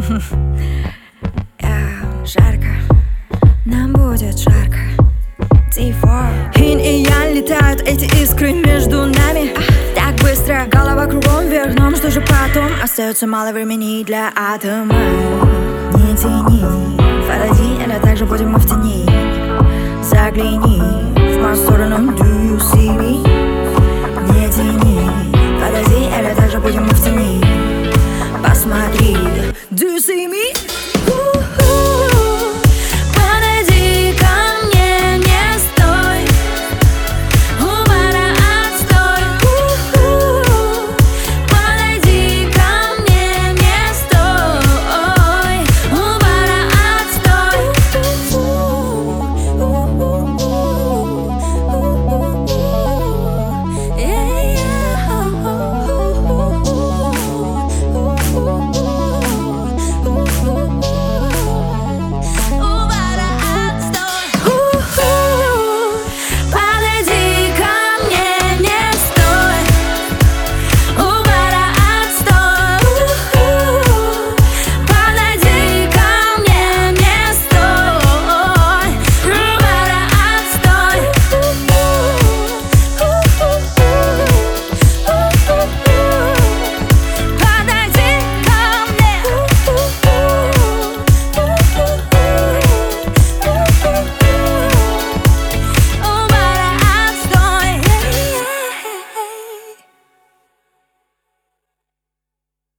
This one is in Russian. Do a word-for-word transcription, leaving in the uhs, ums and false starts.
Жарко, нам будет жарко. Инь и янь, летают эти искры между нами. Так быстро, голова кругом вверх. Но что же потом? Остается мало времени для атома. Не тяни, подойди, или также будем мы в тени. Загляни в мою сторону, do you see me? Не тяни, подойди, или также будем мы в тени. Посмотри, do you see me?